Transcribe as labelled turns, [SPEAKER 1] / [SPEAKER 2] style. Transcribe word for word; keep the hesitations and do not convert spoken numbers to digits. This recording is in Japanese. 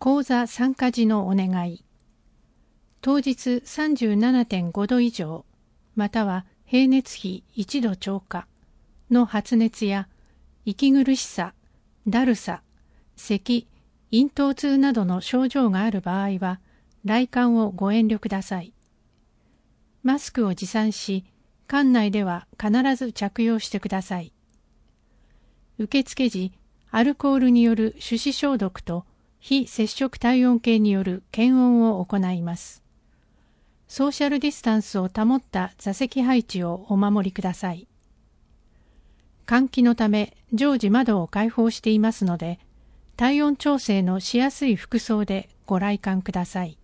[SPEAKER 1] 講座参加時のお願い。当日 さんじゅうななてんご 度以上、または平熱比いちど超過の発熱や息苦しさ、だるさ、咳、咽頭痛などの症状がある場合は、来館をご遠慮ください。マスクを持参し、館内では必ず着用してください。受付時、アルコールによる手指消毒と非接触体温計による検温を行います。ソーシャルディスタンスを保った座席配置をお守りください。換気のため常時窓を開放していますので、体温調整のしやすい服装でご来館ください。